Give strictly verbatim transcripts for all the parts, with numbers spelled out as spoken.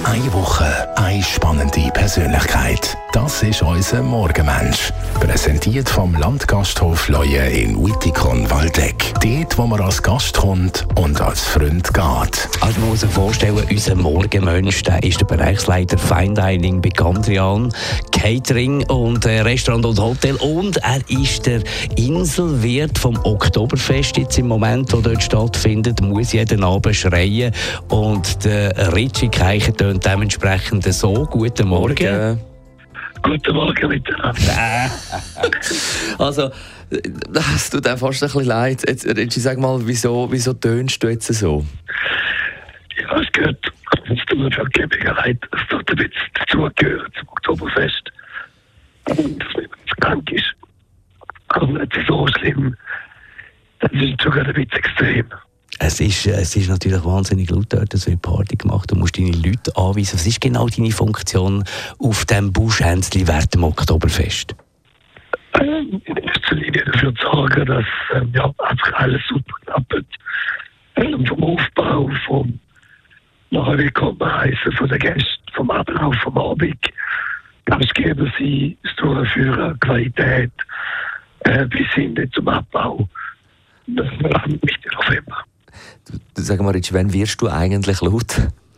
Eine Woche, eine spannende Persönlichkeit. Das ist unser Morgenmensch. Präsentiert vom Landgasthof Leue in Wittikon-Waldeck. Dort, wo man als Gast kommt und als Freund geht. Also man muss sich vorstellen, unser Morgenmensch, der ist der Bereichsleiter Fine Dining bei Gandrian, Catering und äh, Restaurant und Hotel. Und er ist der Inselwirt vom Oktoberfest jetzt im Moment, wo dort stattfindet, muss jeden Abend schreien. Und der Ritchie Keicher tönt dementsprechend so. Guten Morgen. Morgen. Guten Morgen miteinander. Also, es tut einem fast ein bisschen leid. Jetzt, Ritchie, sag mal, wieso, wieso tönst du jetzt so? Ja, es gehört, es tut mir wirklich leid, es tut ein bisschen dazugehört zum Oktoberfest. Dass man jetzt krank ist. Aber nicht so schlimm. Das ist sogar ein bisschen extrem. Es ist, es ist natürlich wahnsinnig laut dort, es wird Party gemacht. Du musst deine Leute anweisen. Was ist genau deine Funktion auf dem Buschhänzli während dem Oktoberfest? Ähm, in erster Linie dafür zu sorgen, dass ähm, ja, einfach alles super klappt. Ähm, vom Aufbau, vom nachher willkommen heißen von den Gästen, vom Ablauf, vom Abend. Gastgeber sein, das Durchführen, Qualität, äh, bis hin zum Abbau. Das ist mir Mitte November. Du, du, sag mal, Ritchie, wann wirst du eigentlich laut?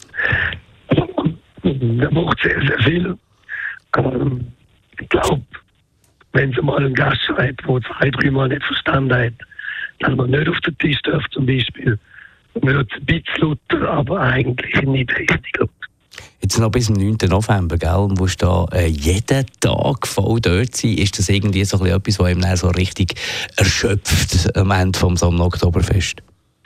Der macht sehr, sehr viel. Ähm, ich glaube, wenn es mal einen Gast schreibt, der zwei, dreimal nicht verstanden hat, dass man nicht auf den Tisch darf zum Beispiel, dann wird es ein bisschen lauter, aber eigentlich nicht richtig laut. Jetzt noch bis zum neunten November, gell? Du musst da äh, jeden Tag voll dort sein. Ist das irgendwie so etwas, was ihm so richtig erschöpft am Ende vom so Oktoberfest?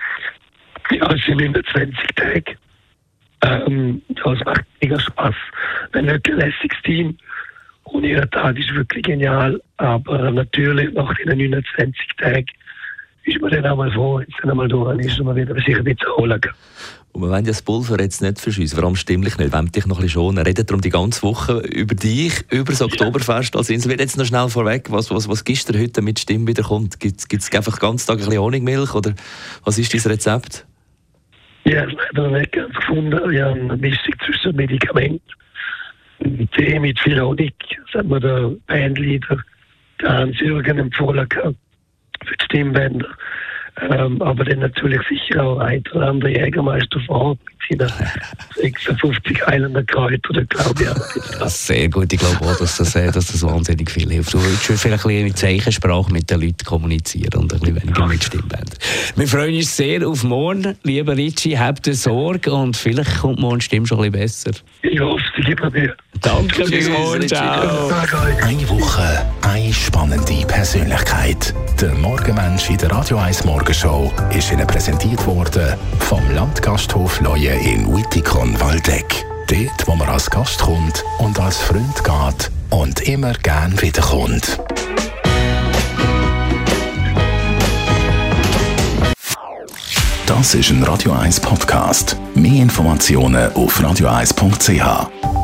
Ja, es sind neunundzwanzig Tage. Ähm, das macht mega Spaß. Ein wirklich lässiges Team. Und jeder Tag ist wirklich genial. Aber natürlich, nach den neunundzwanzig Tagen, ist man dann einmal froh, wenn es dann einmal durch ist und man wieder sich ein bisschen erholen kann. Und wir wollen ja das Pulver jetzt nicht verschiessen, vor allem stimmlich nicht. Wir wollen dich noch ein bisschen schonen. Redet darum die ganze Woche über dich, über das Oktoberfest als Insel. Jetzt noch schnell vorweg, was, was, was gibst du dir heute, damit die Stimme wieder kommt? Gibt es einfach den ganzen Tag ein bisschen Honigmilch oder was ist dein Rezept? Ja, ich habe leider nicht ganz gefunden. Ich habe eine Mischung zwischen Medikament und Tee mit viel Honig. Das hat mir der Bandleader, der Hans-Jürgen, empfohlen für die Stimmbänder. Ähm, aber dann natürlich sicher auch ein oder andere Jägermeister vor Ort mit seinen sechsundfünfzig Eiländer Kräuter, glaube ich. Auch sehr gut, ich glaube auch, dass das, dass das wahnsinnig viel hilft. Du willst vielleicht ein bisschen mit Zeichensprache mit den Leuten kommunizieren und ein bisschen weniger mit Stimmbändern. Wir freuen uns sehr auf morgen, lieber Ritchie, habt ihr Sorge und vielleicht kommt morgen die Stimme schon ein bisschen besser. Ich hoffe, sie gibt mir. Danke, bis morgen, ciao. Eine Woche, eine spannende Persönlichkeit. Der Morgenmensch in der Radio eins Morgenshow ist Ihnen präsentiert worden vom Landgasthof Leue in Wittikon-Waldeck. Dort, wo man als Gast kommt und als Freund geht und immer gern wiederkommt. Das ist ein Radio eins Podcast. Mehr Informationen auf radio eins punkt c h.